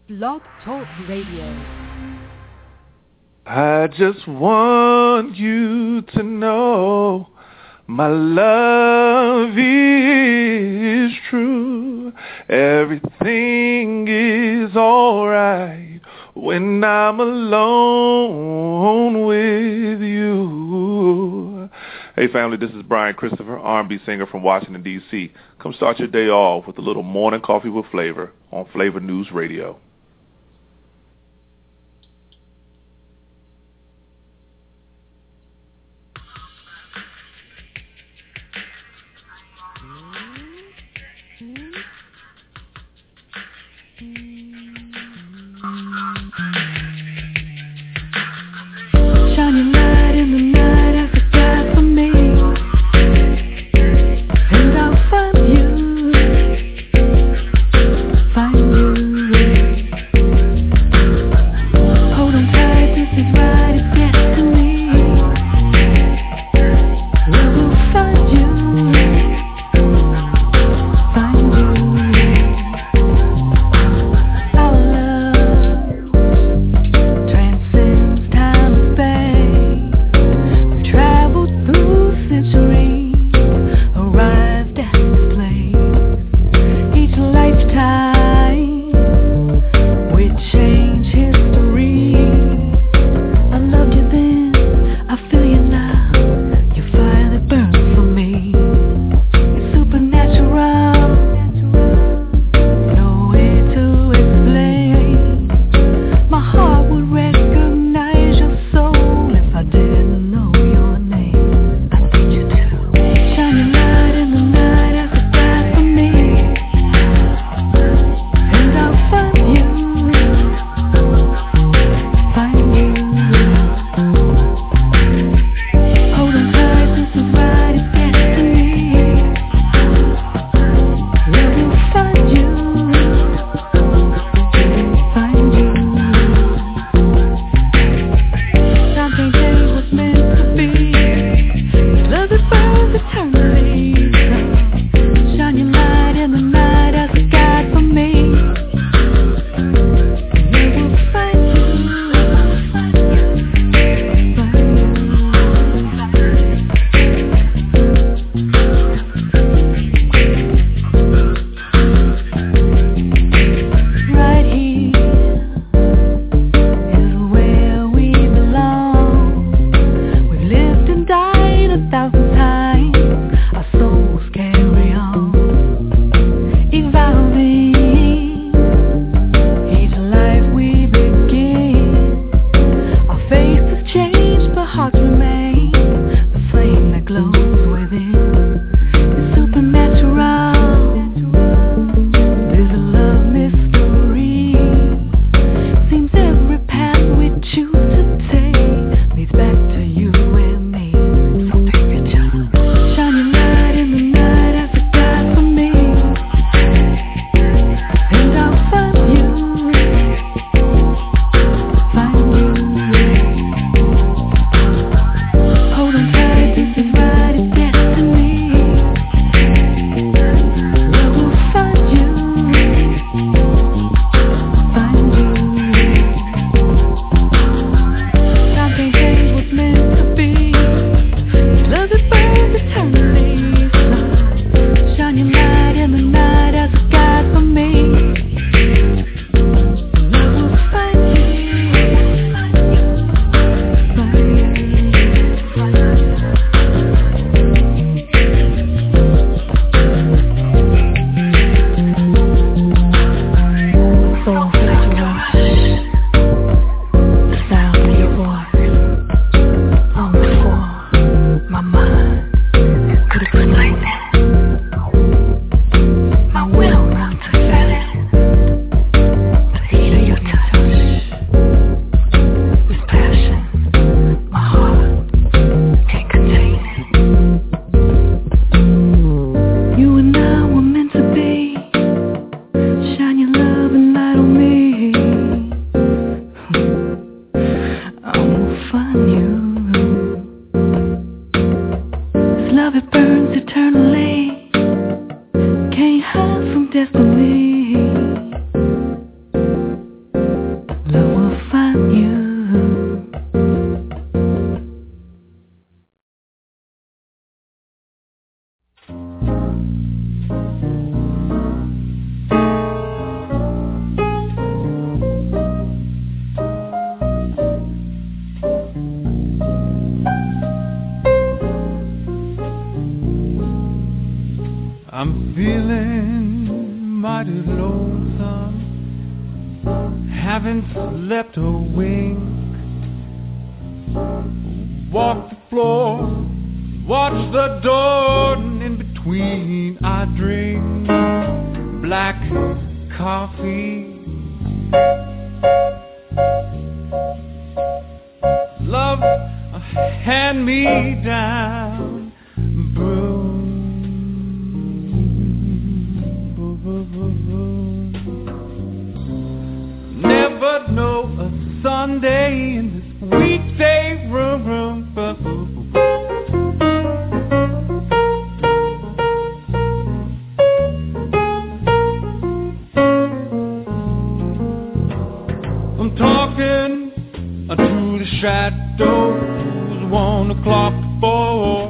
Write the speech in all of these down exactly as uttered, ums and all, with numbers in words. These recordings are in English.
Blog Talk Radio. I just want you to know my love is true. Everything is alright when I'm alone with you. Hey family, this is Brian Christopher, R and B singer from Washington, D C Come start your day off with a little morning coffee with flavor on Flavor News Radio. Shining light in the night as a guide for me, and I'll find you, find you. Hold on tight, this is right, it's destiny. Where we'll find you, find you. haven't slept a wink. Walk the floor, watch the door, and in between I drink black coffee. Love a hand-me-down brew. Never know a Sunday in this weekday room, room. I'm talking to the shadows, one o'clock before.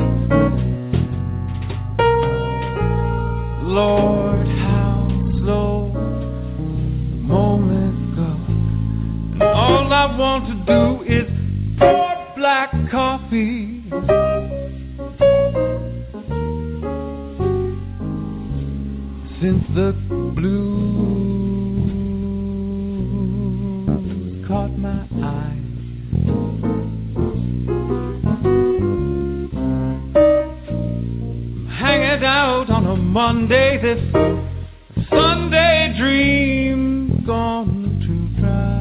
Lord, how slow moments go. And all I want to do is pour black coffee. Since the blues caught my eye, hanging out on a Monday, this Sunday dream gone too dry.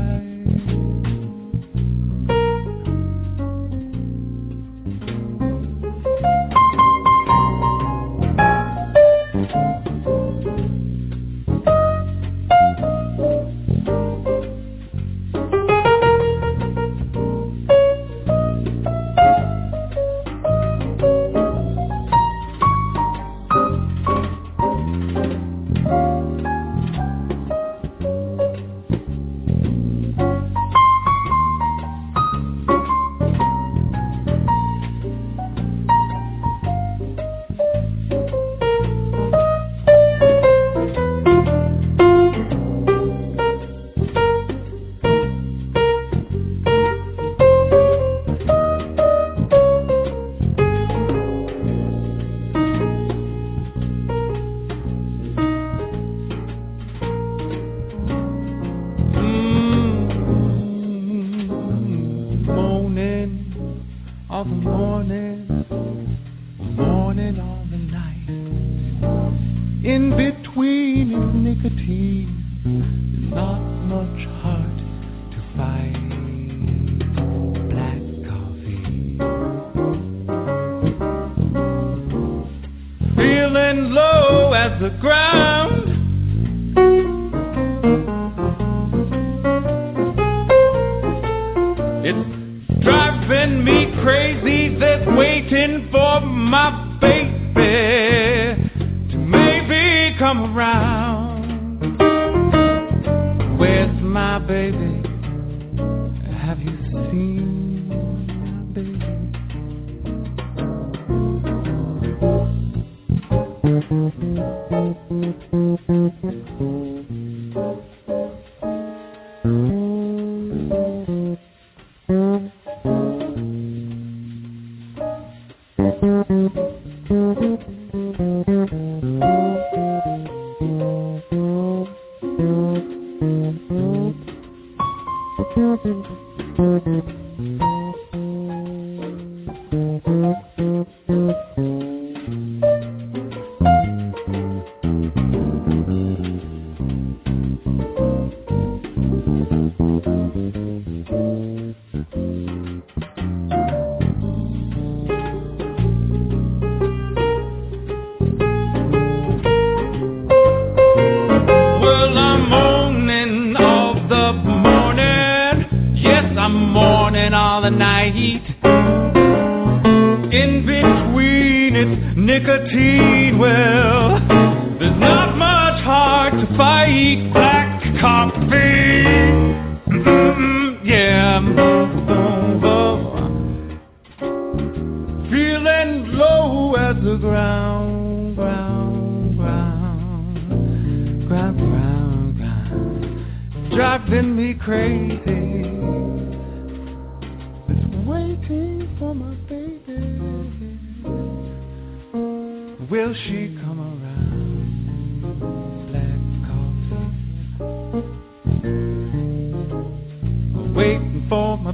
Will she come around? Black coffee.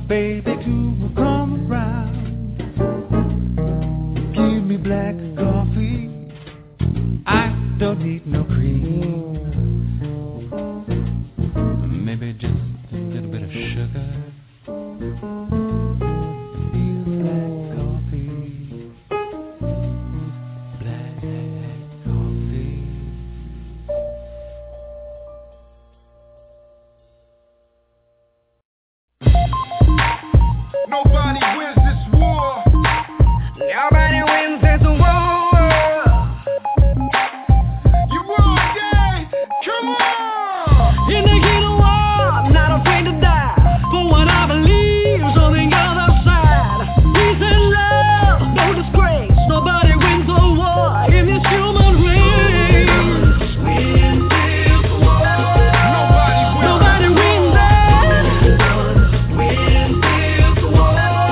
baby to come around. Give me black coffee, I don't need no cream. Maybe just a little bit of sugar. Nobody wins this war. Nobody wins this war. You won, yeah. Come on. In the heat of war, I'm not afraid to die for what I believe is on the other side. Peace and love, no disgrace. Nobody wins the war in this human race. Win this war. Nobody wins. Nobody wins that. Win this war.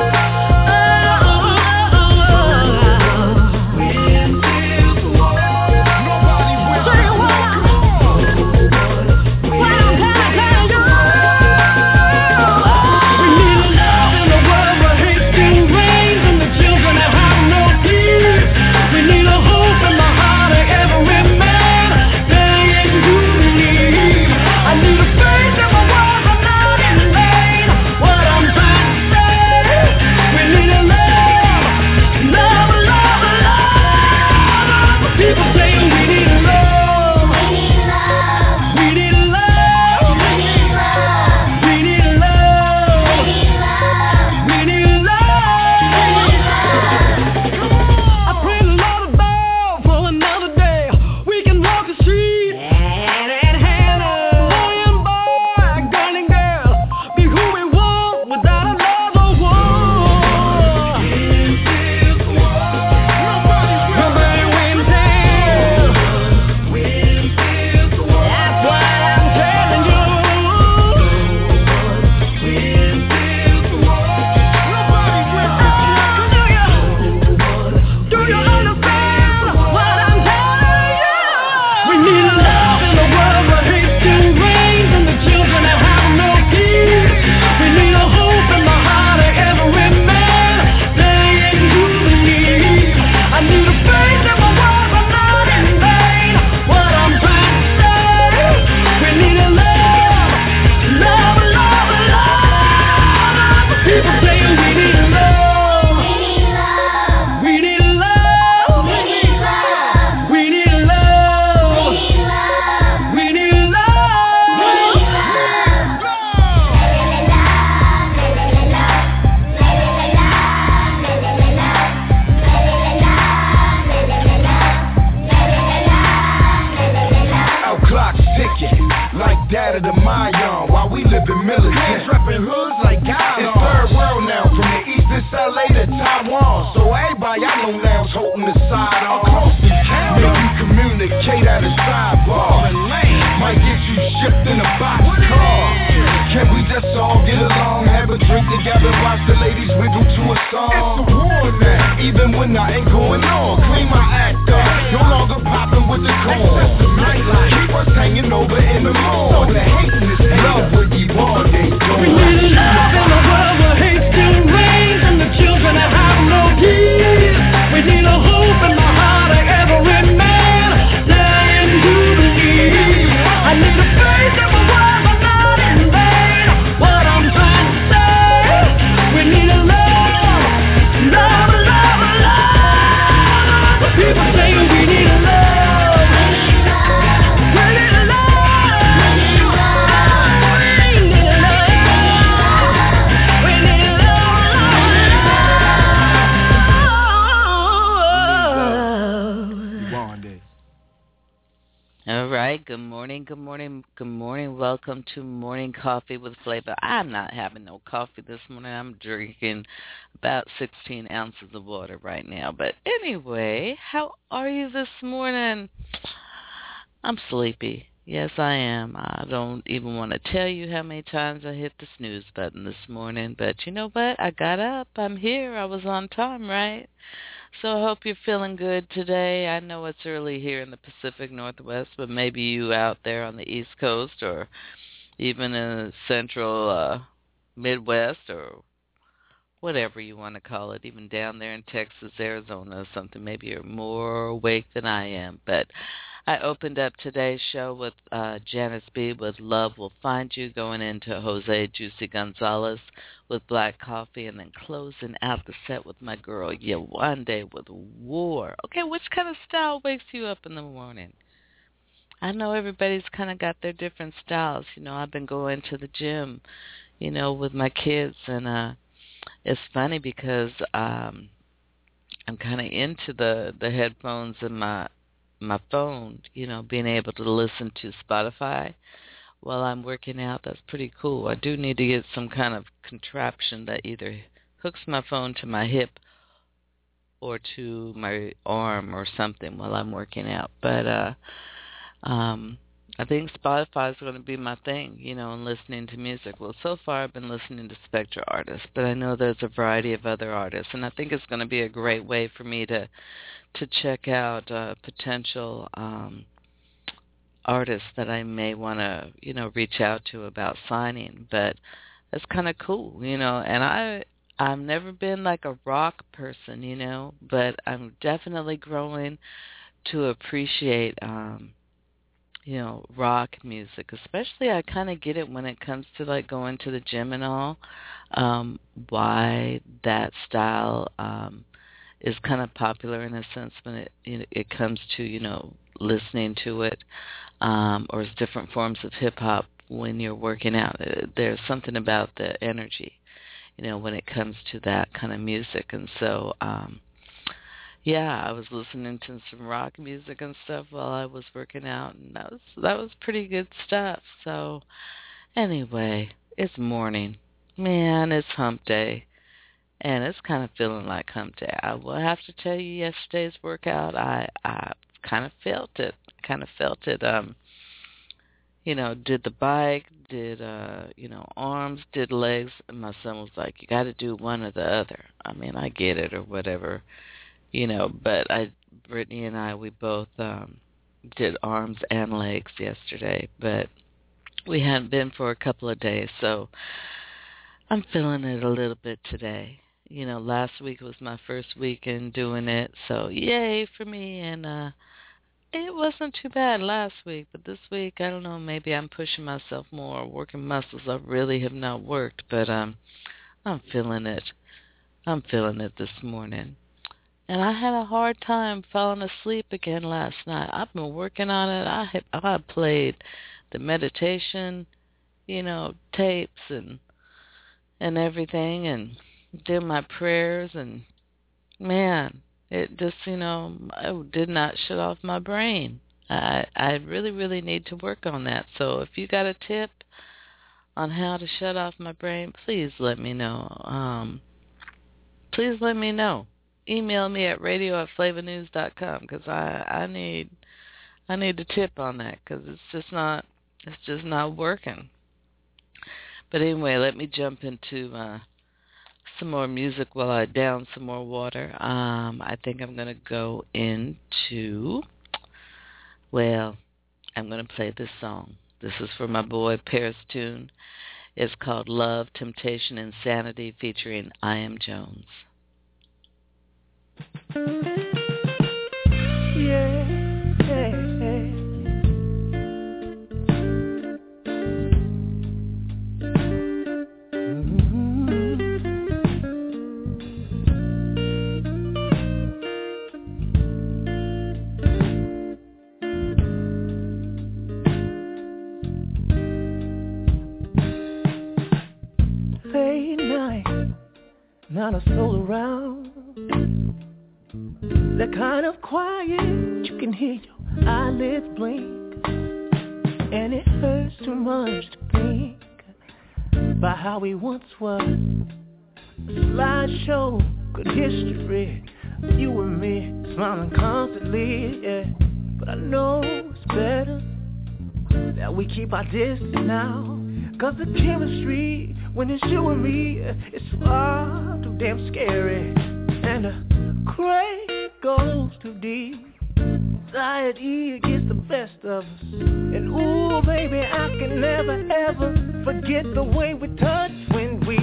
Dad of the Mayan, while we live in militant. Hands reppin' hoods like God. It's third world now, from the east to L A to Taiwan. So everybody I know now's holding the side on. Close to town, make you communicate at a sidebar. Might get you shipped in a box car. Can we just all get along, have a drink together, watch the ladies wiggle to a song? It's the war now, even when I ain't going on. Clean my act up, no longer popping with the corn. Keep us hanging over in the morning. So the hating is love with you all day. We need love in a world where hate still reigns and the children that have no peace. We need a hope in the heart of every man. Dying to believe. I need a faith in the world, but not in vain. What I'm trying to say, we need a love, love, love, love. People say we need a love. All right, good morning, good morning, good morning. Welcome to Morning Coffee with Flavor. I'm not having no coffee this morning. I'm drinking about sixteen ounces of water right now. But anyway, how are you this morning? I'm sleepy. Yes, I am. I don't even want to tell you how many times I hit the snooze button this morning. But you know what? I got up. I'm here. I was on time, right? So I hope you're feeling good today. I know it's early here in the Pacific Northwest, but maybe you out there on the East Coast or even in the central uh, Midwest or whatever you want to call it, even down there in Texas, Arizona or something. Maybe you're more awake than I am. But I opened up today's show with uh, Janice B. with Love Will Find You, going into Jose Juicy Gonzalez with Black Coffee, and then closing out the set with my girl Yewande with War. Okay, which kind of style wakes you up in the morning? I know everybody's kind of got their different styles. You know, I've been going to the gym, you know, with my kids, and uh, it's funny because um, I'm kind of into the, the headphones and my my phone, you know, being able to listen to Spotify while I'm working out. That's pretty cool. I do need to get some kind of contraption that either hooks my phone to my hip or to my arm or something while I'm working out. But uh, um, I think Spotify is going to be my thing, you know, and listening to music. Well, so far I've been listening to Spectra artists, but I know there's a variety of other artists, and I think it's going to be a great way for me to to check out uh, potential um, artists that I may want to, you know, reach out to about signing. But it's kind of cool, you know, and I, I've never been like a rock person, you know, but I'm definitely growing to appreciate, um, you know, rock music. Especially I kind of get it when it comes to like going to the gym and all, um, why that style um is kind of popular in a sense when it you know, it comes to, you know, listening to it, um, or it's different forms of hip-hop when you're working out. There's something about the energy, you know, when it comes to that kind of music. And so, um, yeah, I was listening to some rock music and stuff while I was working out, and that was, that was pretty good stuff. So anyway, it's morning. Man, it's hump day. And it's kind of feeling like hump day. I will have to tell you, yesterday's workout, I I kind of felt it. Kind of felt it. Um, you know, did the bike, did uh, you know, arms, did legs. And my son was like, "You got to do one or the other." I mean, I get it or whatever, you know. But I, Brittany and I, we both um, did arms and legs yesterday. But we hadn't been for a couple of days, so I'm feeling it a little bit today. You know, last week was my first week in doing it, so yay for me. And uh, it wasn't too bad last week, but this week, I don't know, maybe I'm pushing myself more, working muscles I really have not worked, but um, I'm feeling it. I'm feeling it this morning. And I had a hard time falling asleep again last night. I've been working on it. I have, I played the meditation, you know, tapes and and everything, and did my prayers, and man, it just, you know, it did not shut off my brain. I I really, really need to work on that. So if you got a tip on how to shut off my brain, please let me know. Um, please let me know. Email me at radio at flavor news dot com, because I, I need I need a tip on that, because it's just not it's just not working. But anyway, let me jump into uh, some more music while I down some more water. Um, I think I'm going to go into, well, I'm going to play this song. This is for my boy Paris Tune. It's called Love, Temptation, Insanity, featuring I Am Jones. Yeah, yeah. Not a soul around. That kind of quiet, you can hear your eyelids blink, and it hurts too much to think about how we once was. A slideshow, good history, you and me smiling constantly, yeah. But I know it's better that we keep our distance now, 'cause the chemistry when it's you and me, it's far too damn scary. And the craze goes too deep. Anxiety gets the best of us. And ooh, baby, I can never, ever forget the way we touched when we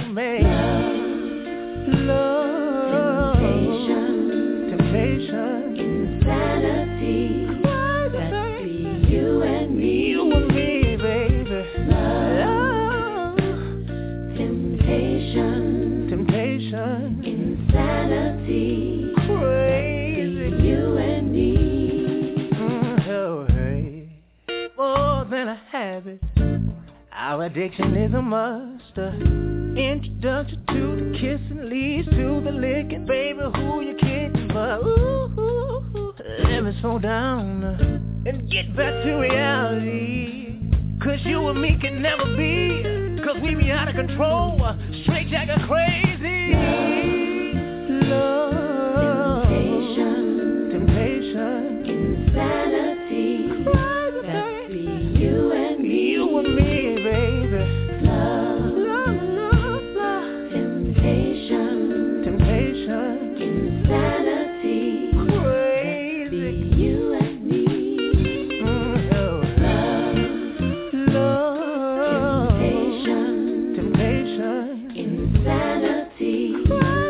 Our addiction is a must. uh, Introduction to the kissing leads to the licking. Baby, who you kidding? But ooh, ooh, ooh, let me slow down uh, and get back to reality. Cause you and me can never be, cause we be out of control, uh, straight jacket crazy. Love, love, temptation, temptation, insanity. Crazy. That's be you and me, you and me, baby. Love, love, love, love, temptation, temptation, insanity. Crazy. That's be you and me. Mm, oh. Love, love, temptation, temptation, insanity. Crazy.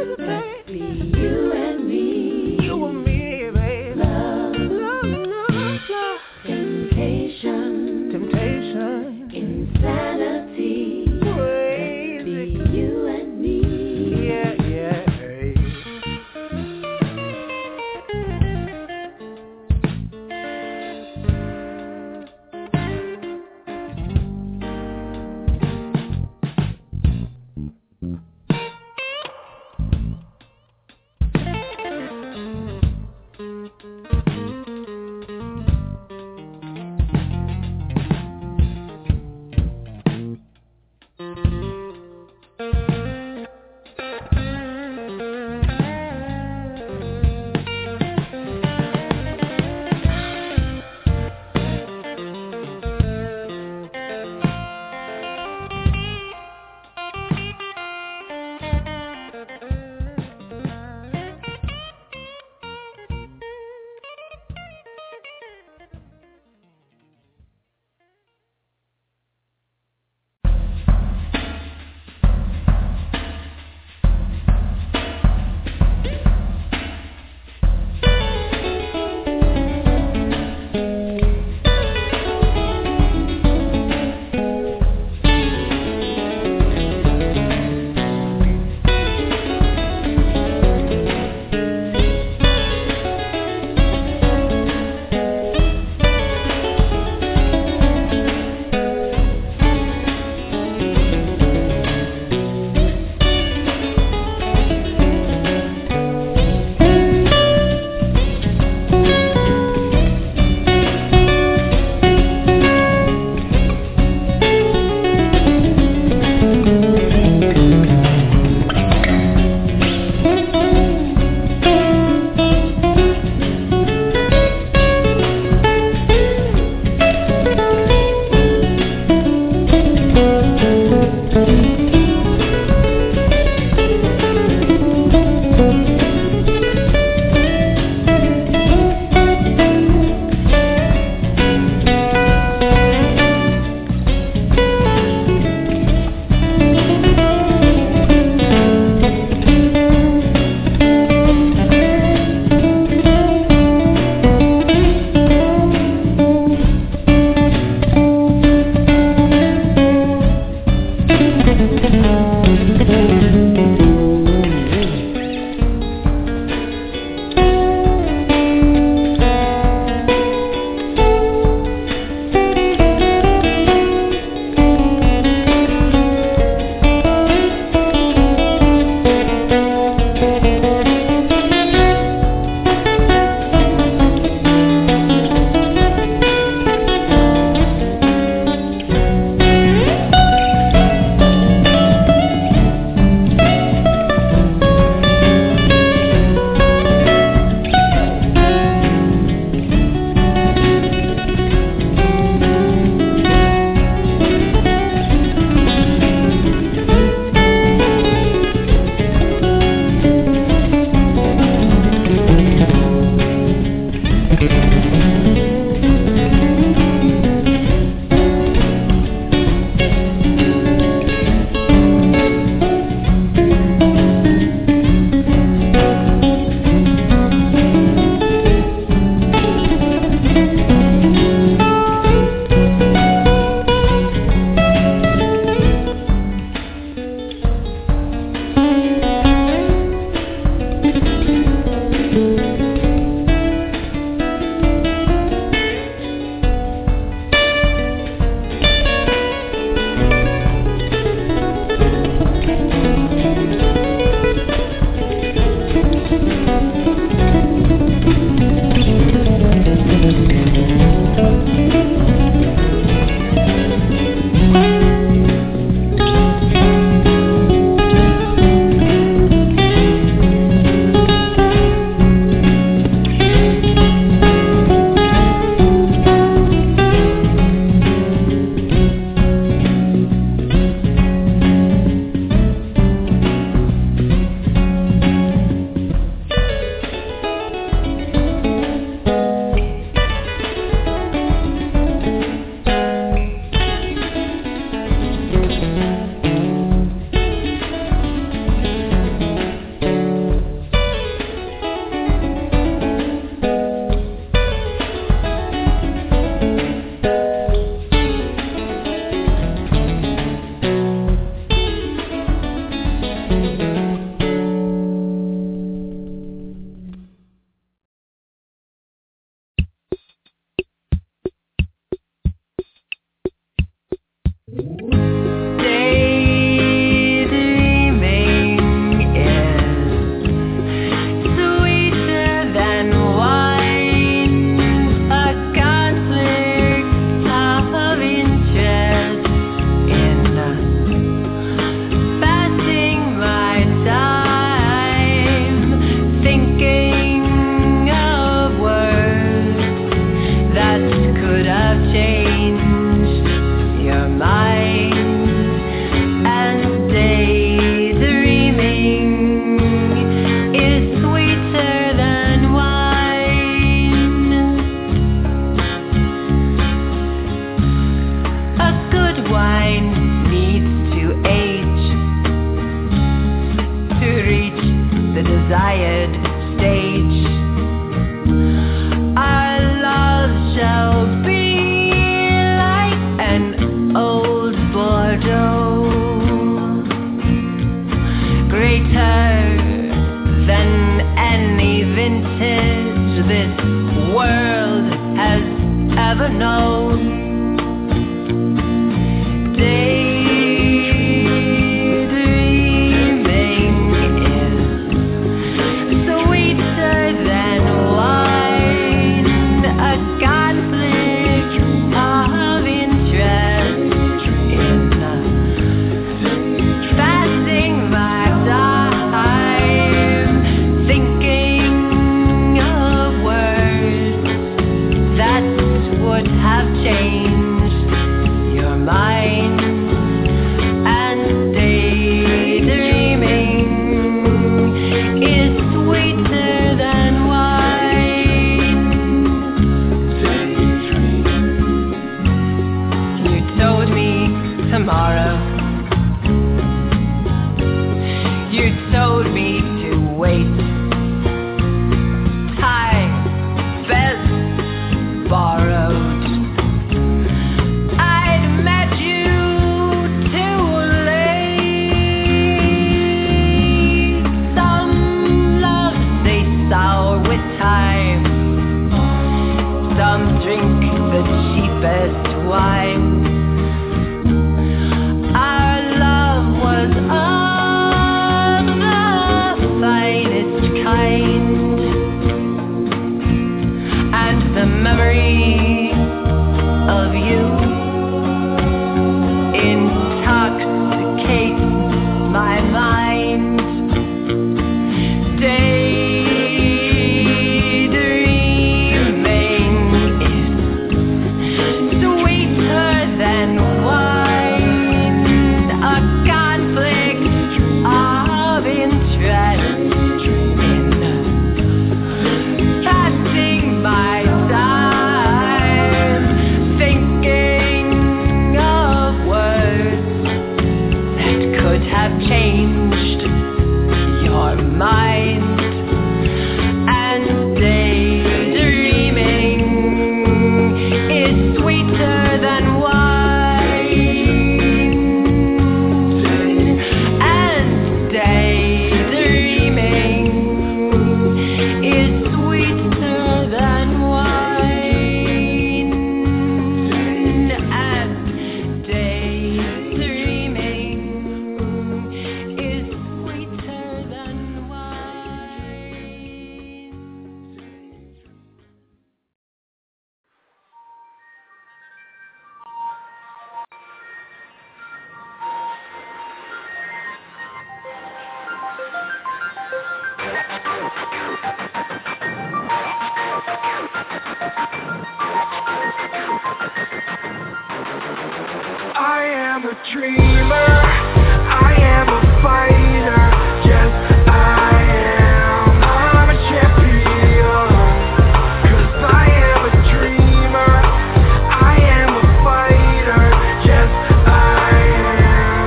I am a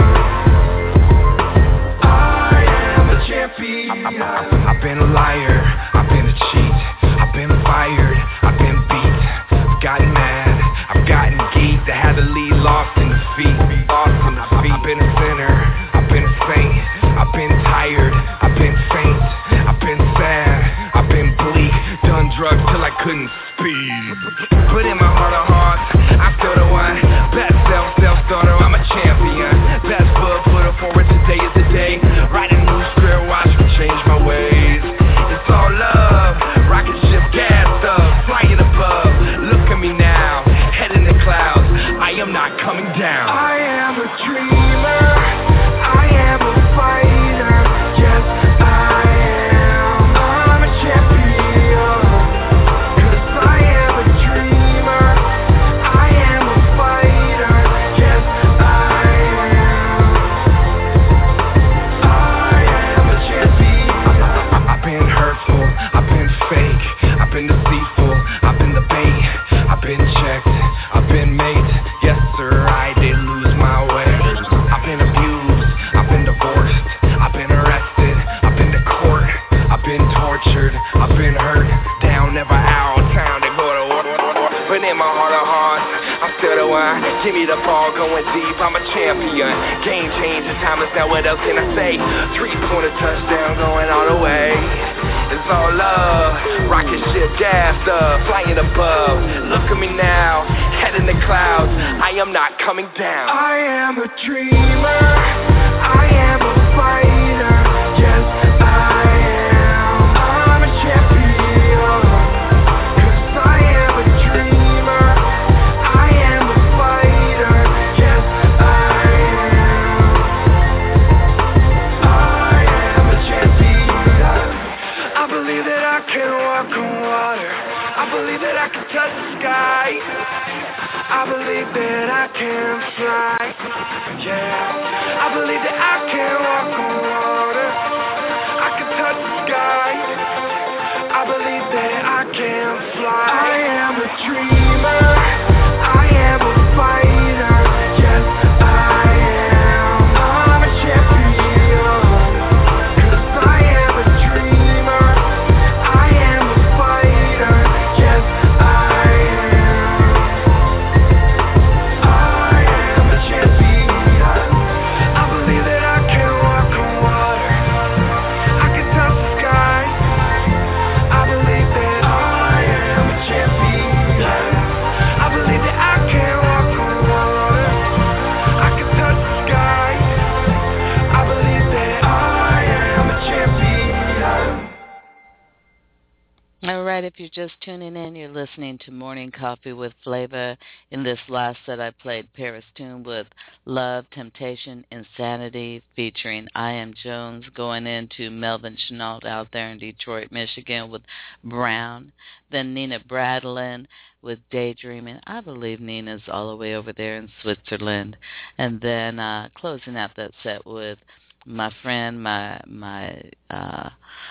been a sinner, I've been a saint, I've been tired, I've been faint, I've been sad, I've been bleak, done drugs till I couldn't speak. But in my heart of hearts, I'm still the one. Best self, self-starter, I'm a champion. Best foot, put it forward, today is the day. Writing a new script, watch me change my ways. It's all love, rocket ship gassed up, flying above. Look at me now, head in the clouds, I am not coming down. I am a dreamer, I am a fighter, yes I am. I'm a champion, 'cause I am a dreamer, I am a fighter, yes I am. I am a champion. I've been hurtful, I've been fake, I've been deceitful, I've been the bait, I've been checked, I've been made. Yes sir, I did lose my way. I've been abused, I've been divorced, I've been arrested, I've been to court, I've been tortured, I've been hurt, down, never out, time to go to war. But in my heart of hearts, I'm still the one. Give me the ball, going deep, I'm a champion. Game changer, time is now, what else can I say? Three-pointer touchdown, going all the way. It's all love, rocket ship gassed up, flying above. Look at me now, head in the clouds, I am not coming down. I am a dreamer, I am a fighter, yes I am. I'm a champion, 'cause I am a dreamer, I am a fighter, yes I am. I am a champion. I believe that I can walk on water, I believe that I can touch the sky, I believe that I can fly, yeah. I believe that I can walk on water, I can touch the sky, I believe that I can fly. I am a dreamer, I am a fighter, yes I am. I'm a champion, 'cause I am a dreamer, I am a fighter, yes I am. I am a champion. I believe that I can walk on water, I can touch the sky, I believe that I am a champion. I believe that I can walk on water, I can touch the sky, I believe that I am a champion. All right, if you're just tuning in, you're listening to Morning Coffee with Flavor. In this last set, I played Paris Tune with Love, Temptation, Insanity, featuring I Am Jones, going into Melvin Chenault out there in Detroit, Michigan with Brown. Then Nina Bradlin with Daydreaming. I believe Nina's all the way over there in Switzerland. And then uh, closing out that set with my friend, my, my, uh,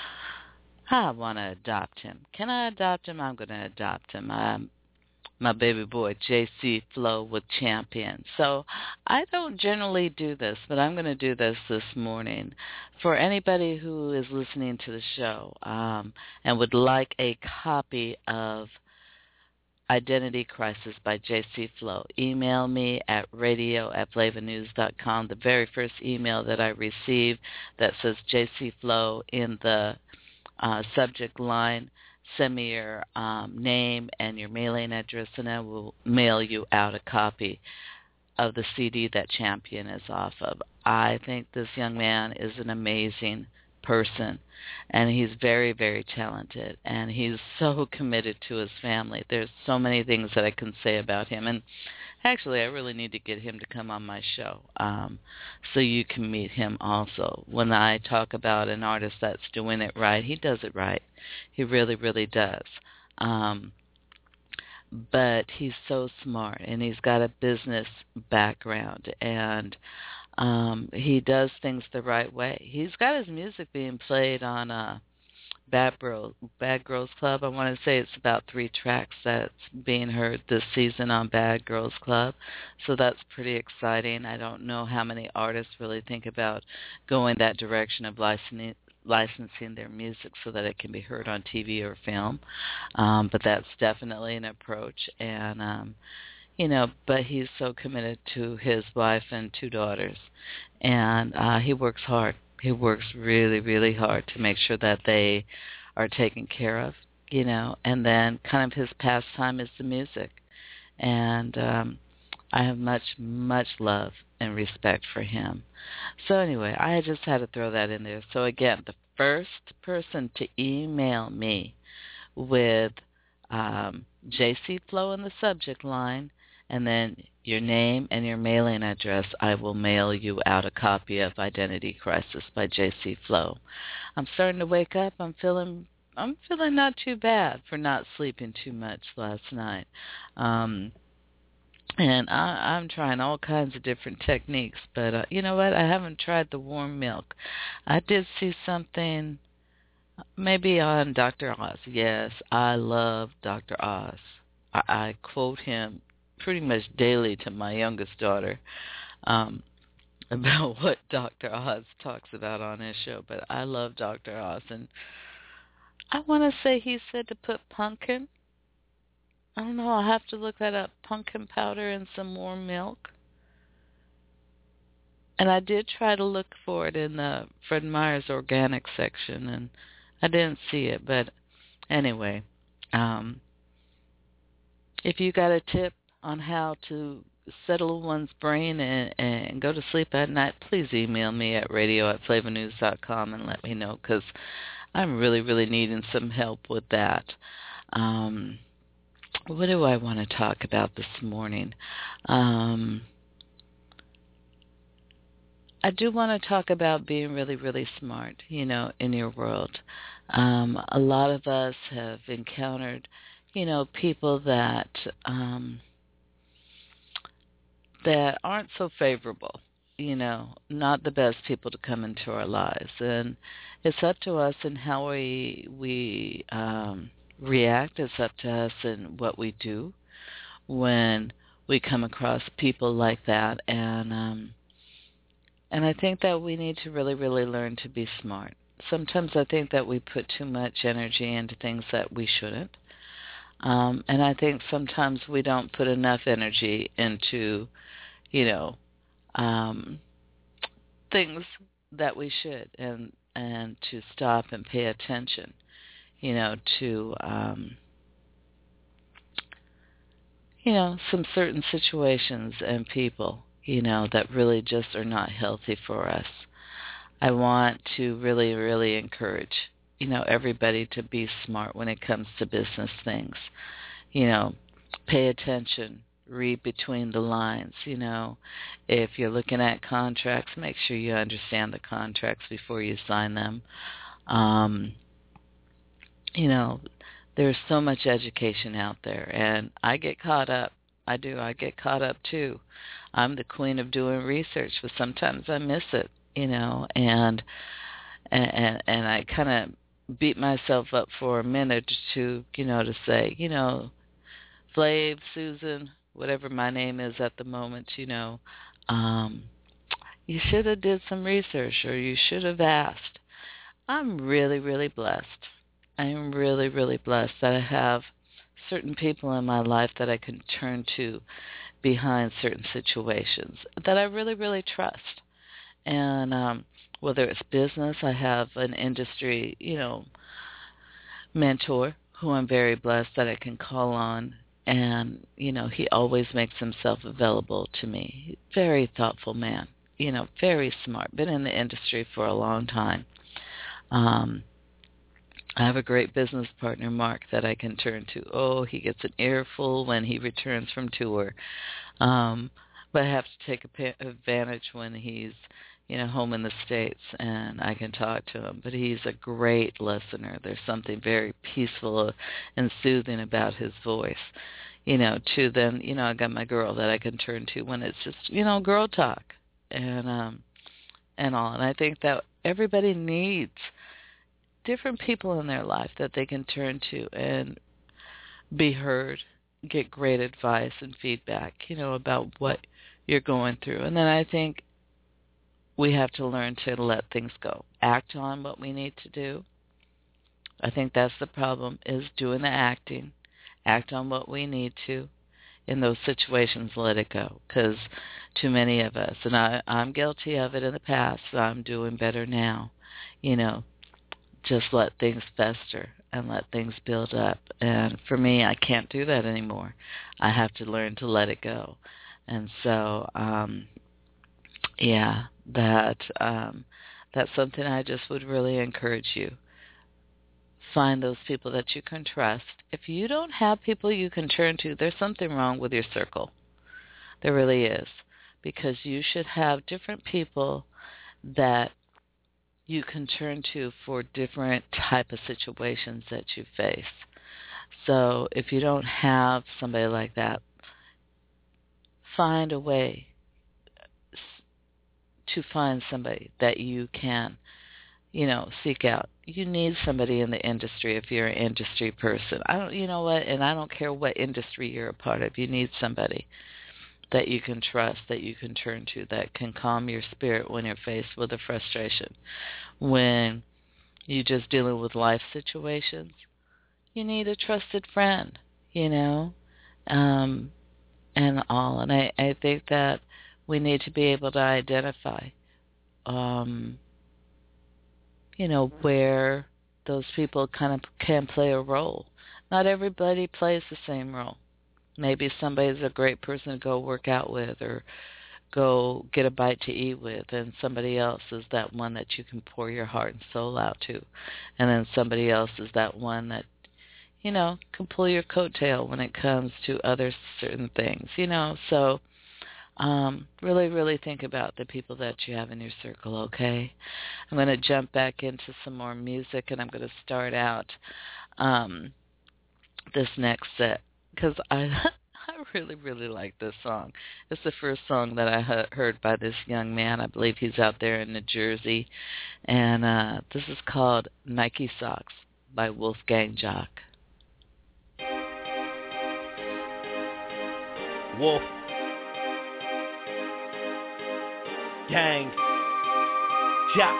I want to adopt him. Can I adopt him? I'm going to adopt him. Um, my baby boy, J C Flow with Champion. So I don't generally do this, but I'm going to do this this morning. For anybody who is listening to the show um, and would like a copy of Identity Crisis by J C Flow, email me at radio at flavornews dot com. The very first email that I received that says J C Flow in the Uh, subject line, send me your um, name and your mailing address, and I will mail you out a copy of the C D that Champion is off of. I think this young man is an amazing person, and he's very, very talented, and he's so committed to his family. There's so many things that I can say about him, and actually, I really need to get him to come on my show um, so you can meet him also. When I talk about an artist that's doing it right, he does it right. He really, really does. Um, but he's so smart, and he's got a business background, and um, he does things the right way. He's got his music being played on uh, Bad Girls, Bad Girls Club. I want to say it's about three tracks that's being heard this season on Bad Girls Club. So that's pretty exciting. I don't know how many artists really think about going that direction of licensing licensing their music so that it can be heard on T V or film. Um, but that's definitely an approach. And um, you know, but he's so committed to his wife and two daughters, and uh, he works hard. He works really, really hard to make sure that they are taken care of, you know, and then kind of his pastime is the music. And um, I have much, much love and respect for him. So anyway, I just had to throw that in there. So again, the first person to email me with um, J C Flow in the subject line, and then your name and your mailing address, I will mail you out a copy of Identity Crisis by J C Flow. I'm starting to wake up. I'm feeling I'm feeling not too bad for not sleeping too much last night. Um, and I, I'm trying all kinds of different techniques, but uh, you know what? I haven't tried the warm milk. I did see something maybe on Doctor Oz. Yes, I love Doctor Oz. I, I quote him pretty much daily to my youngest daughter um, about what Doctor Oz talks about on his show. But I love Doctor Oz, and I want to say he said to put pumpkin. I don't know. I'll have to look that up. Pumpkin powder and some warm milk. And I did try to look for it in the Fred Meyer's organic section, and I didn't see it. But anyway, um, if you got a tip on how to settle one's brain and, and go to sleep at night, please email me at radio at flavor news dot com and let me know, because I'm really, really needing some help with that. Um, what do I want to talk about this morning? Um, I do want to talk about being really, really smart, you know, in your world. Um, a lot of us have encountered, you know, people that um, that aren't so favorable, you know, not the best people to come into our lives. And it's up to us in how we we um, react. It's up to us in what we do when we come across people like that. And um, and I think that we need to really, really learn to be smart. Sometimes I think that we put too much energy into things that we shouldn't. Um, and I think sometimes we don't put enough energy into, you know, um, things that we should, and and to stop and pay attention, you know, to, um, you know, some certain situations and people, you know, that really just are not healthy for us. I want to really, really encourage, you know, everybody to be smart when it comes to business things. You know, pay attention, read between the lines, you know. If you're looking at contracts, make sure you understand the contracts before you sign them. Um, you know, there's so much education out there, and I get caught up. I do. I get caught up, too. I'm the queen of doing research, but sometimes I miss it, you know, and and, and I kind of beat myself up for a minute or two, you know, to say, you know, Flav, Susan, whatever my name is at the moment, you know, um, you should have did some research, or you should have asked. I'm really, really blessed. I'm really, really blessed that I have certain people in my life that I can turn to behind certain situations that I really, really trust. And um, whether it's business, I have an industry, you know, mentor who I'm very blessed that I can call on. And, you know, he always makes himself available to me. Very thoughtful man, you know, very smart, been in the industry for a long time. Um, I have a great business partner, Mark, that I can turn to. Oh, he gets an earful when he returns from tour. Um, but I have to take advantage when he's, you know, home in the States, and I can talk to him. But he's a great listener. There's something very peaceful and soothing about his voice, you know, to then, you know, I got my girl that I can turn to when it's just, you know, girl talk and, um, and all. And I think that everybody needs different people in their life that they can turn to and be heard, get great advice and feedback, you know, about what you're going through. And then I think we have to learn to let things go, act on what we need to do. I think that's the problem, is doing the acting, act on what we need to, in those situations, let it go, because too many of us, and I, I'm guilty of it in the past, so I'm doing better now, you know, just let things fester and let things build up. And for me, I can't do that anymore. I have to learn to let it go. And so, um, yeah, that um, that's something I just would really encourage you. Find those people that you can trust. If you don't have people you can turn to, there's something wrong with your circle. There really is. Because you should have different people that you can turn to for different type of situations that you face. So if you don't have somebody like that, find a way to find somebody that you can, you know, seek out. You need somebody in the industry if you're an industry person. I don't, you know what, and I don't care what industry you're a part of. You need somebody that you can trust, that you can turn to, that can calm your spirit when you're faced with a frustration. When you're just dealing with life situations, you need a trusted friend, you know, um, and all. And I, I think that we need to be able to identify, um, you know, where those people kind of can play a role. Not everybody plays the same role. Maybe somebody's a great person to go work out with or go get a bite to eat with, and somebody else is that one that you can pour your heart and soul out to. And then somebody else is that one that, you know, can pull your coattail when it comes to other certain things, you know. So um, really, really think about the people that you have in your circle, okay? I'm going to jump back into some more music, and I'm going to start out um, this next set. Because I, I really, really like this song. It's the first song that I heard by this young man. I believe he's out there in New Jersey. And uh, this is called Nike Socks by Wolfgang Jock. Wolf. Gang. Jock.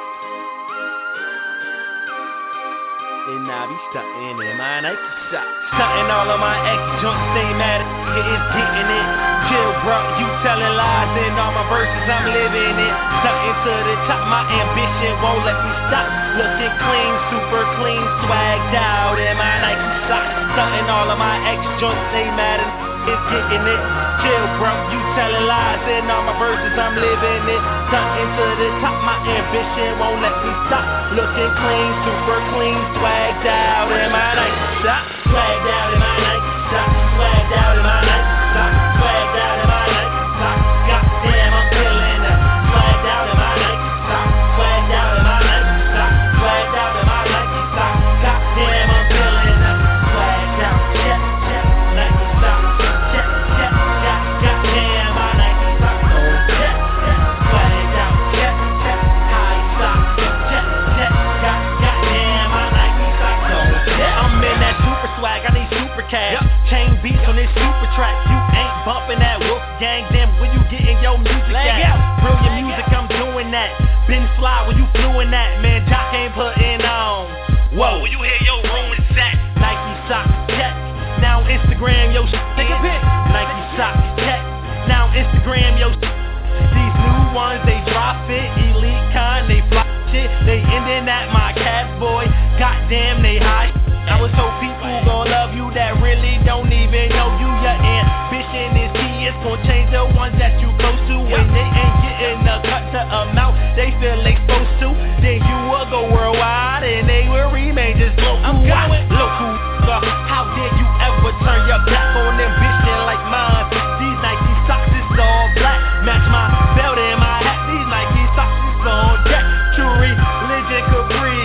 And I be stuntin' in my Nike socks. Stuntin' all of my ex-junk, stay mad at it, it's getting it. Chill, bro, you telling lies in all my verses, I'm living it. Stuntin' to the top, my ambition won't let me stop. Looking clean, super clean, swagged out in my Nike socks. Stuntin' all of my ex-junk, stay mad at it, it's getting it. Chill, bro, you telling lies in all my verses, I'm living it. Stuntin' to the top, my ambition won't let me stop. Looking clean, super clean, swagged out in my Nike socks. Swagged out in my Nike socks. Swagged out in my Nike socks. Swagged out in my Nike socks. Goddamn, I'm feeling that. Swagged out in my Nike socks. Swagged out in my Nike socks. Swagged out in my Nike socks. Goddamn, I'm feeling that. Swagged out, check, check, Nike socks. Check, check, got, goddamn, my Nike socks. Oh, check, check, swagged out, check, check, high socks. Check, check, got, goddamn, my Nike socks. Oh, check. I'm in that super swag, I need super cash. Yep. Chain beats on this super track. You ain't bumping that Wolfgang, then when you getting your music at? Brilliant music, I'm doing that. Been fly when you flew in that. Man, Jock ain't putting on. Whoa, when you hear your room is set. Nike socks, check. Now Instagram, yo, take a pic. Nike socks, check. Now Instagram, yo, these new ones, they drop it. Elite kind, they fly shit. They ending at my cat boy. Goddamn, they high. I was told people gon' love you that really don't even know you. Your ambition is key, it's gon' change the ones that you close to. When they ain't getting a cut to amount they feel they supposed to, then you will go worldwide and they will remain just local. I'm going local. How dare you ever turn your back on ambition like mine? These Nike socks is all black, match my belt and my hat. These Nike socks is on deck. True religion, Capri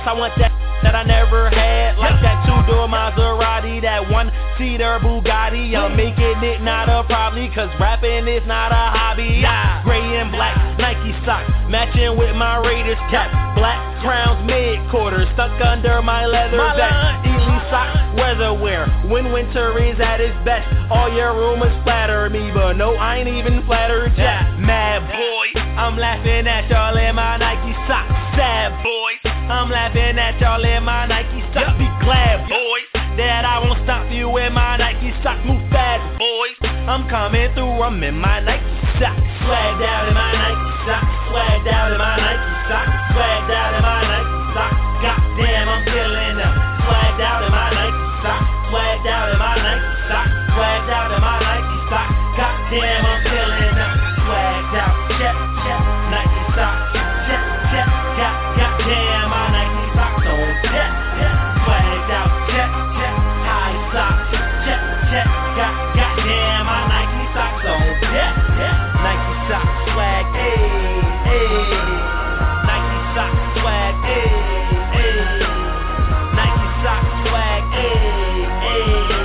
I want that that I never had, like that two-door Maserati, that one-seater Bugatti. I'm making it not a problem, cause rapping is not a hobby. Yeah. Gray and black Nike socks, matching with my Raiders cap. Black crowns, mid-quarters, stuck under my leather vest. Elite socks, weather wear, when winter is at its best. All your rumors flatter me, but no, I ain't even flattered yet. Mad boys, I'm laughing at y'all in my Nike socks. Sad boys, I'm laughing at y'all in my Nike socks. Be glad, boys, that I won't stop you in my Nike socks. Move fast, boys, I'm coming through, I'm in my Nike socks. Swagged out in my Nike socks. Swagged out in my Nike socks. Swagged out in my Nike socks. Goddamn, I'm feeling them. Swagged out in my Nike socks. Swagged out in my Nike socks. Swagged out in my Nike socks. Goddamn, I'm feeling them. Swagged out, check, check, Nike socks. Check, check, got, goddamn, my Nike socks on check, check. Swagged out, check, check, high socks. Check, check, got, goddamn, my Nike socks on check, check. Nike socks, swag, ayy, ayy. Nike socks, swag, ayy, ayy. Nike socks, swag, ayy, ayy.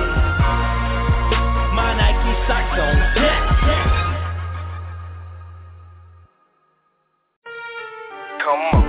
My Nike socks on check, check. Come on.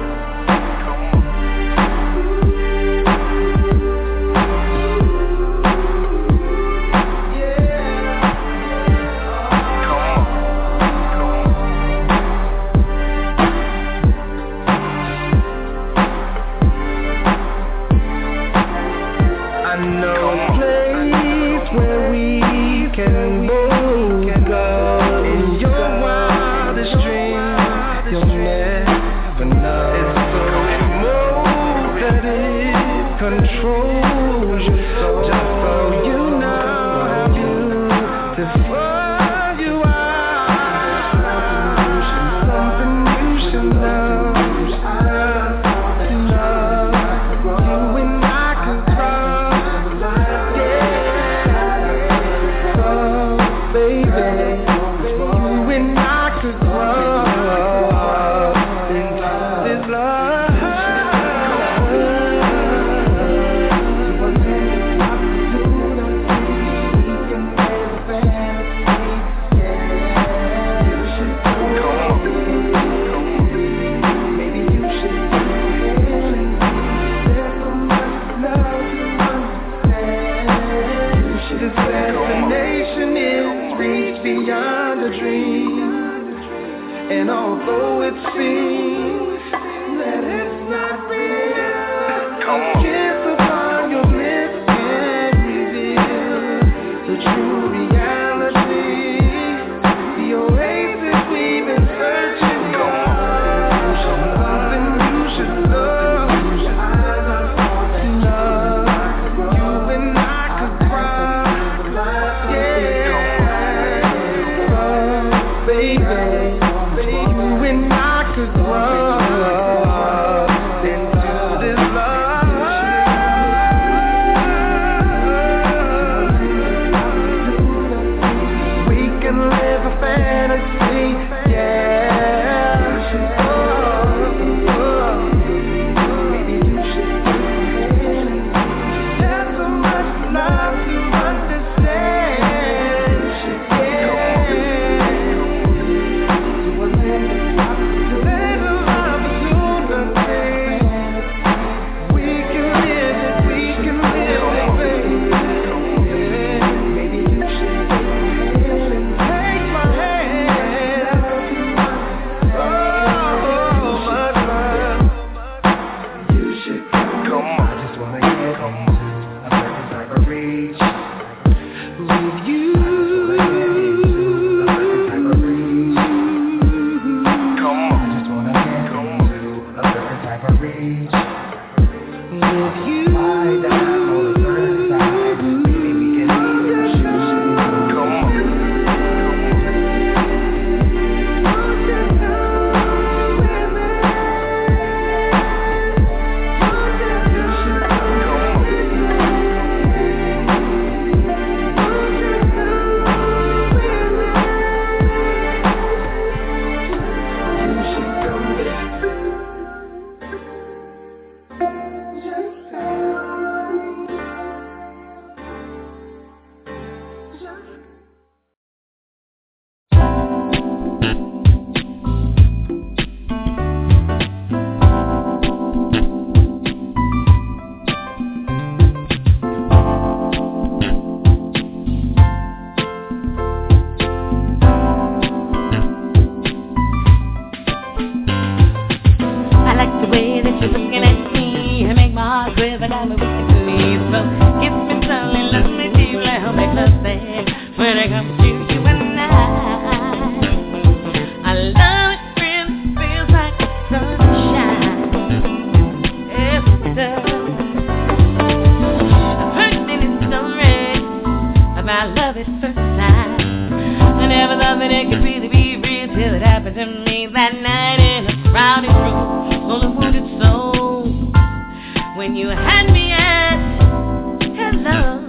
about love at first sight. I never thought that it could really be real till it happened to me that night in a crowded room full of wounded souls. When you had me at hello,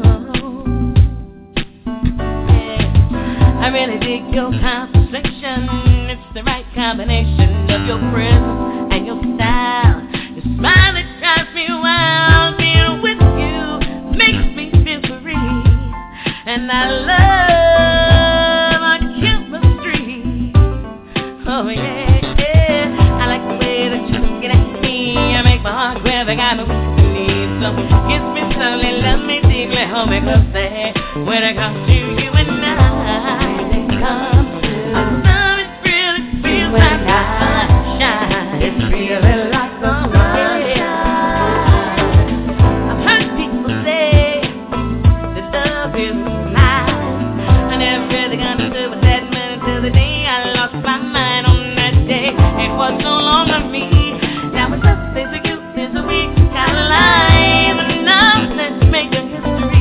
yeah. I really dig your conversation. It's the right combination of your presence and your style. Your smile that drives me wild. Being with you makes me feel free, and I love our chemistry. Oh yeah, yeah. I like the way that you're looking at me. I make my heart grab. I got me with the knees. So kiss me slowly, love me deeply, hold me closely. When it comes to you and I, when it comes to I love it really feels when like the sunshine. It's really like the sunshine. I've heard people say that love is blind. I never really understood what that meant until the day I lost my mind on that day. It was no longer me. Now it's us, there's a you, there's a we, got a line, and now let's make a history.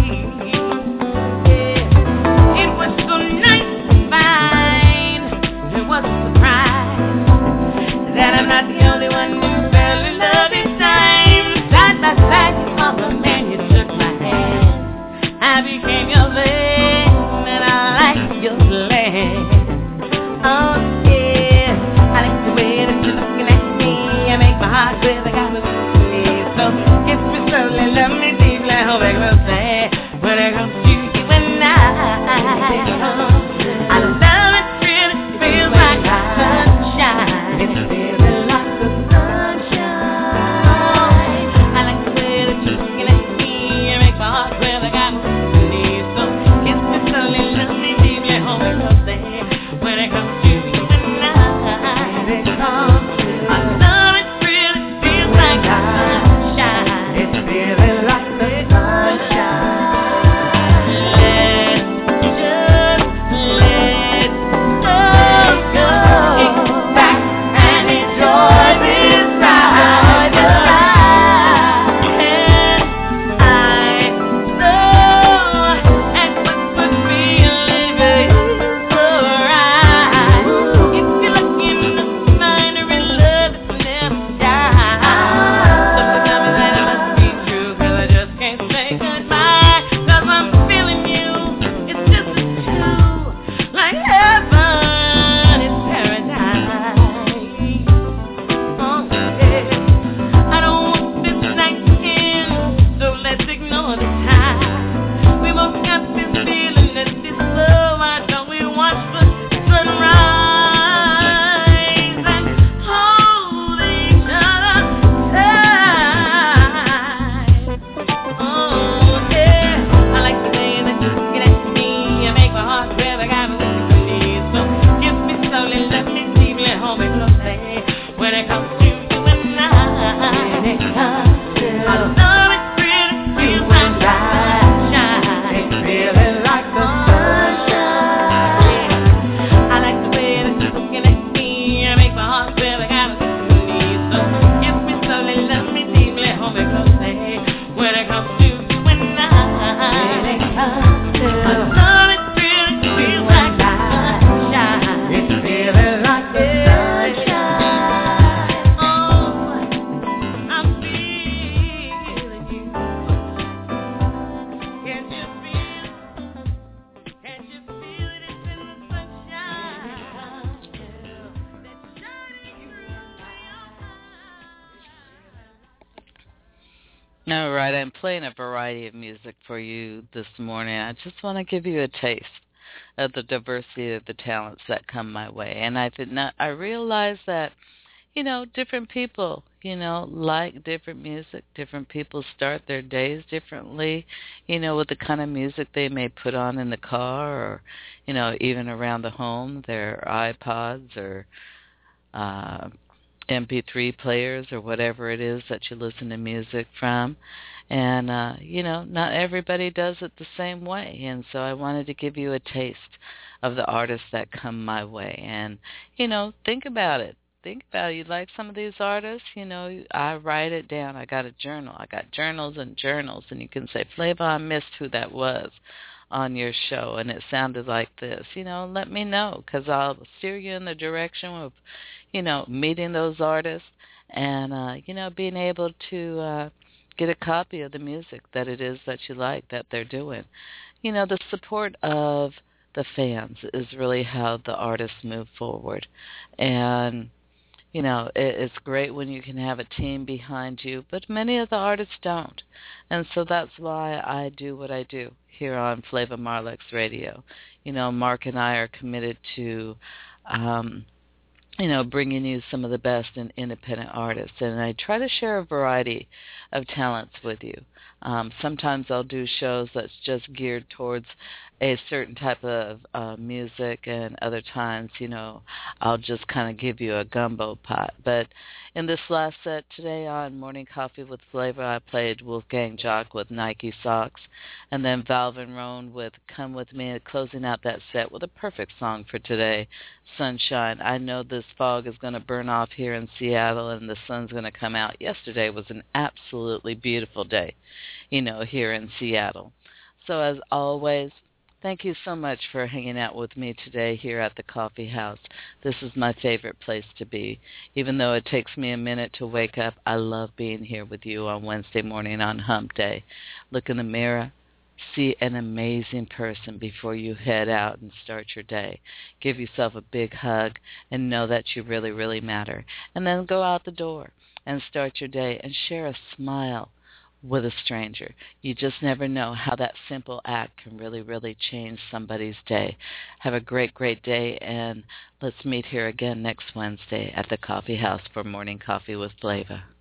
Yeah, it was so nice to find. It was a surprise that I'm not the only one who fell in love in time. Side by side, you called the man, you took my hand. I became your man, and I like your land. Oh yeah, I like the way that you're looking at me. I make my heart grip, I got me with me. So kiss me slowly, love me deeply, hold me closely. When it comes to you and I, I love it really feels like the sunshine. It's feeling like the sunshine. I like the way that you're looking at me. You make my heart grip, I got me with me. So kiss me slowly, love me deeply, hold me closely. When it comes to you and I, I love it really feels like the sunshine. It's feeling like the sunshine. All right, I'm playing a variety of music for you this morning. I just want to give you a taste of the diversity of the talents that come my way. And I've not, I realize that, you know, different people, you know, like different music. Different people start their days differently, you know, with the kind of music they may put on in the car or, you know, even around the home, their iPods or uh M P three players or whatever it is that you listen to music from. And, uh, you know, not everybody does it the same way. And so I wanted to give you a taste of the artists that come my way. And, you know, think about it. Think about it. You like some of these artists, you know, I write it down. I got a journal. I got journals and journals. And you can say, Flavor, I missed who that was. on your show and it sounded like this, you know, let me know because I'll steer you in the direction of, you know, meeting those artists and, uh, you know, being able to uh, get a copy of the music that it is that you like that they're doing. You know, the support of the fans is really how the artists move forward. And, you know, it, it's great when you can have a team behind you, but many of the artists don't. And so that's why I do what I do here on Flava Marlex Radio. You know, Mark and I are committed to, um, you know, bringing you some of the best in independent artists. And I try to share a variety of talents with you. Um, sometimes I'll do shows that's just geared towards a certain type of uh, music, and other times, you know, I'll just kind of give you a gumbo pot. But in this last set today on Morning Coffee with Flava, I played Wolfgang Jock with Nike Socks, and then Valvin Roan with Come With Me, closing out that set with a perfect song for today, Sunshine. I know this fog is going to burn off here in Seattle, and the sun's going to come out. Yesterday was an absolutely beautiful day, you know, here in Seattle. So as always, thank you so much for hanging out with me today here at the Coffee House. This is my favorite place to be. Even though it takes me a minute to wake up, I love being here with you on Wednesday morning on Hump Day. Look in the mirror, see an amazing person before you head out and start your day. Give yourself a big hug and know that you really, really matter. And then go out the door and start your day and share a smile with a stranger. You just never know how that simple act can really, really change somebody's day. Have a great, great day, and let's meet here again next Wednesday at the Coffee House for Morning Coffee with Flava.